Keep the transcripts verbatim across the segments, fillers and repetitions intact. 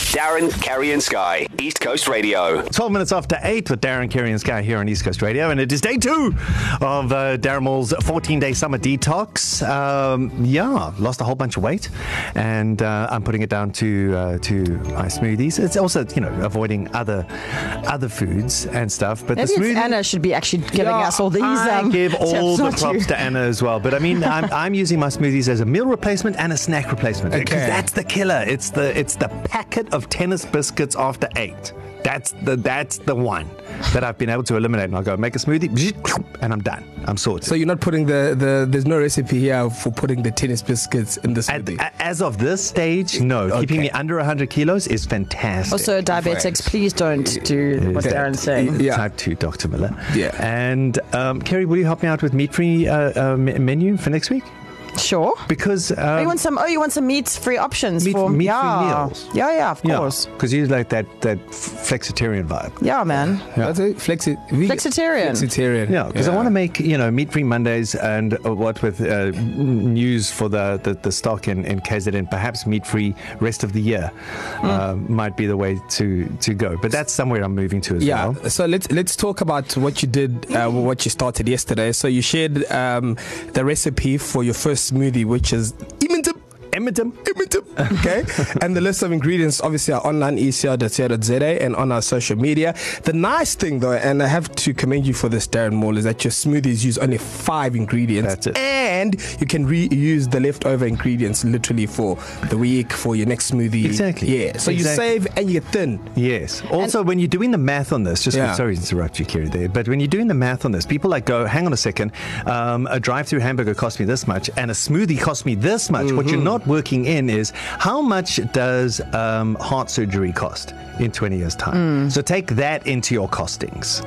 Darren, Kerry and Sky, East Coast Radio. twelve minutes after eight with Darren, Kerry and Sky here on East Coast Radio. And it is day two of uh, Darren Moore's fourteen-day summer detox. Um, yeah, lost a whole bunch of weight. And uh, I'm putting it down to uh, to my smoothies. It's also, you know, avoiding other other foods and stuff. But Maybe the smoothie, it's Anna should be actually giving yeah, us all these. I Um, give all the not props you. to Anna as well. But I mean, I'm, I'm using my smoothies as a meal replacement and a snack replacement. Okay. Because that's the killer. It's the it's the packet of tennis biscuits after eight. That's the that's the one that I've been able to eliminate. And I'll go make a smoothie, and I'm done. I'm sorted. So you're not putting the, the there's no recipe here for putting the tennis biscuits in the smoothie? At, as of this stage, no. Okay. Keeping me under one hundred kilos is fantastic. Also, diabetics, Right. please don't do what Is Darren's saying. Yeah. Type two, Doctor Miller. Yeah. And um, Kerry, will you help me out with meat-free uh, uh, menu for next week? Sure. Because um, Oh, you want some? Oh, you want some meat-free options Meat- for meat-free yeah. meals. Yeah, yeah, of yeah, course. because you like that that flexitarian vibe. Yeah, man. That's it? Flexi- vegan- Flexitarian. Flexitarian. Yeah, because I want to make, you know, meat-free Mondays and uh, what with uh, news for the, the, the stock in, in K Z N, perhaps meat-free rest of the year mm. uh, might be the way to, to go. But that's somewhere I'm moving to as Yeah, well. so let's let's talk about what you did, uh, what you started yesterday. So you shared um, the recipe for your first smoothie, which is Immentum. Emmentum. Okay, and the list of ingredients obviously are online e c r dot co dot z a and on our social media. The nice thing though, and I have to commend you for this, Darren Moore, is that your smoothies use only five ingredients. That's it. And you can reuse the leftover ingredients literally for the week, for your next smoothie. Exactly. Yeah, so exactly. you save and you get thin. Yes. Also, and when you're doing the math on this, just Yeah. sorry to interrupt you, Kerry, there, but when you're doing the math on this, people like go, hang on a second, um, a drive-through hamburger cost me this much, and a smoothie cost me this much. Mm-hmm. What you're not working in is how much does um, heart surgery cost in twenty years' time? Mm. So take that into your costings.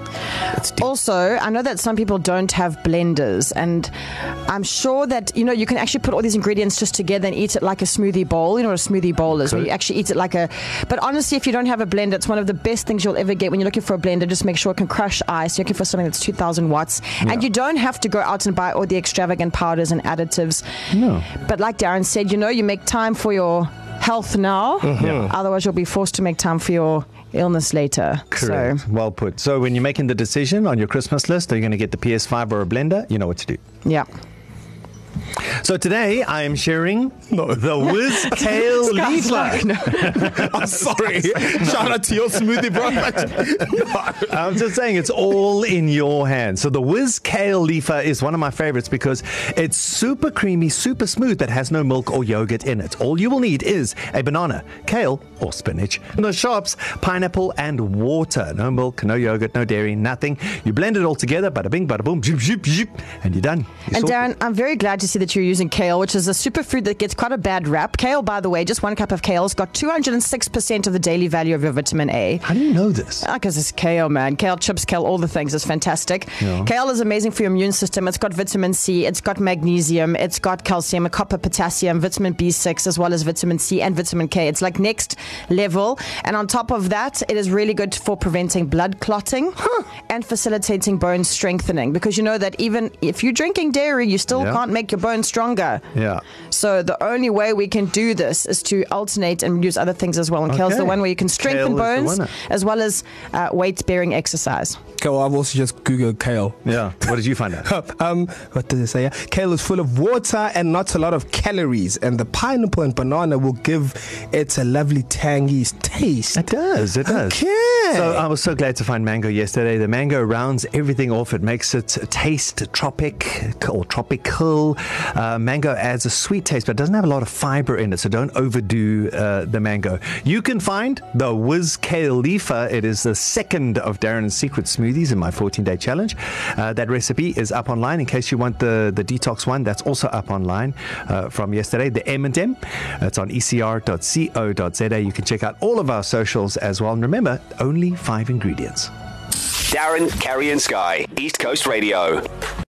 Also, I know that some people don't have blenders, and I'm sure that, you know, you can actually put all these ingredients just together and eat it like a smoothie bowl. You know what a smoothie bowl is, Cool. where you actually eat it like a... But honestly, if you don't have a blender, it's one of the best things you'll ever get when you're looking for a blender. Just make sure it can crush ice. You're looking for something that's two thousand watts. Yeah. And you don't have to go out and buy all the extravagant powders and additives. No. But like Darren said, you know, you make time for your health now. Mm-hmm. Yeah. Otherwise, you'll be forced to make time for your illness later. Correct. So, well put. So when you're making the decision on your Christmas list, are you going to get the P S five or a blender? You know what to do. yeah. So today I am sharing no. the Whiz Kale Leafer. Like, no. I'm sorry. Shout out to your smoothie, bro. I'm just saying it's all in your hands. So the Whiz Kale Leafer is one of my favorites because it's super creamy, super smooth, but has no milk or yogurt in it. All you will need is a banana, kale or spinach, in the shops, pineapple and water. No milk, no yogurt, no dairy, nothing. You blend it all together, bada bing, bada boom, zip, zip, zip, and you're done. You're and sorted. Darren, I'm very glad to see that you're using kale, which is a superfood that gets quite a bad rap. Kale, by the way, just one cup of kale has got two hundred six percent of the daily value of your vitamin A. How do you know this? Because it's kale, man. Kale chips, kale, all the things. It's fantastic. Yeah. Kale is amazing for your immune system. It's got vitamin C, it's got magnesium, it's got calcium, copper, potassium, vitamin B six, as well as vitamin C and vitamin K. It's like next level. And on top of that, it is really good for preventing blood clotting huh. and facilitating bone strengthening. Because you know that even if you're drinking dairy, you still yeah. can't make your bones stronger. Yeah. So the only way we can do this is to alternate and use other things as well. And okay. kale's the one where you can strengthen kale bones as well as uh, weight-bearing exercise. Okay, well, I've also just Googled kale. Yeah. What did you find out? um, what does it say? Kale is full of water and not a lot of calories, and the pineapple and banana will give it a lovely tangy taste. It does. It does. Okay. So I was so glad to find mango yesterday. The mango rounds everything off. It makes it taste tropic or tropical. Uh, mango adds a sweet taste, but it doesn't have a lot of fiber in it, so don't overdo uh, the mango. You can find the Whiz Kale Leafer. It is the second of Darren's secret smoothies in my fourteen-day challenge. Uh, that recipe is up online in case you want the, the detox one. That's also up online uh, from yesterday. The M and M. It's on e c r dot co dot z a. You can check out all of our socials as well. And remember, only five ingredients. Darren, Kerry and Sky, East Coast Radio.